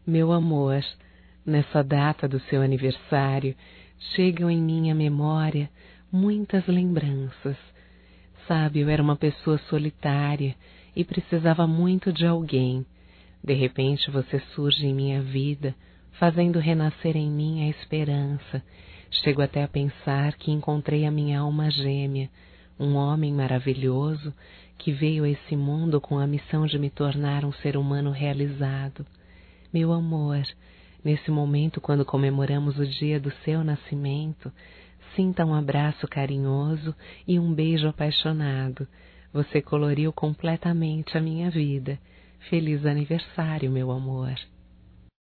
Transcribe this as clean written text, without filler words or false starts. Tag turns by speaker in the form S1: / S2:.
S1: Meu amor, nessa data do seu aniversário, chegam em minha memória muitas lembranças. Sabe, eu era uma pessoa solitária e precisava muito de alguém. De repente você surge em minha vida, fazendo renascer em mim a esperança. Chego até a pensar que encontrei a minha alma gêmea, um homem maravilhoso que veio a esse mundo com a missão de me tornar um ser humano realizado. Meu amor, nesse momento quando comemoramos o dia do seu nascimento, sinta um abraço carinhoso e um beijo apaixonado. Você coloriu completamente a minha vida. Feliz aniversário, meu amor.